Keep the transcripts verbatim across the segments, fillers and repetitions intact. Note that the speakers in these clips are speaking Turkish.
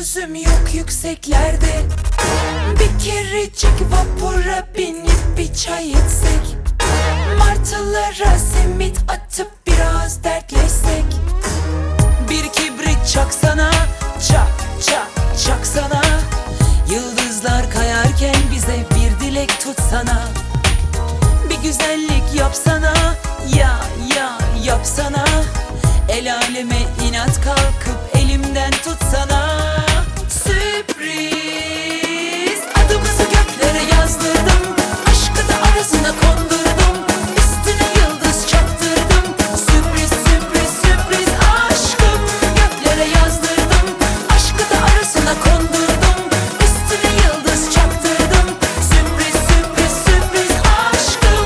gözüm yok yükseklerde. Bir kerecik vapura binip bir çay içsek, martılara simit atıp biraz dertleşsek. Bir kibrit çaksana, çak çak çaksana. Yıldızlar kayarken bize bir dilek tutsana. Bir güzellik yapsana, ya ya yapsana. El aleme inat kalkıp elimden tutsana. Sürpriz, adımızı göklere yazdırdım, aşkı da arasına kondurdum, üstüne yıldız çaktırdım. Sürpriz sürpriz sürpriz aşkım, göklere yazdırdım, aşkı da arasına kondurdum, üstüne yıldız çaktırdım. Sürpriz sürpriz sürpriz aşkım,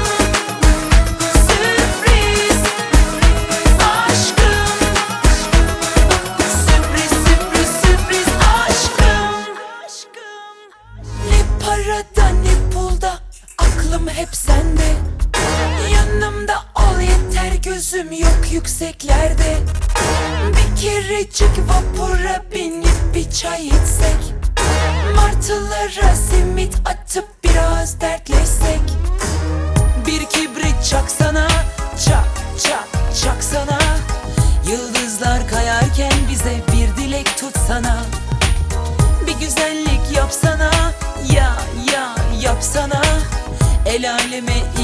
sürpriz aşkım, sürpriz sürpriz sürpriz aşkım. Ne parada ne pulda, aklım hep sende. Yanımda ol yeter, gözüm yok yükseklerde. Bir kerecik vapura binip bir çay içsek, martılara simit atıp biraz dertleşsek. Bir kibrit çaksana, çak çak çaksana. Yıldızlar kayarken bize bir dilek tutsana. Bir güzellik yapsana, ya ya yapsana. El aleme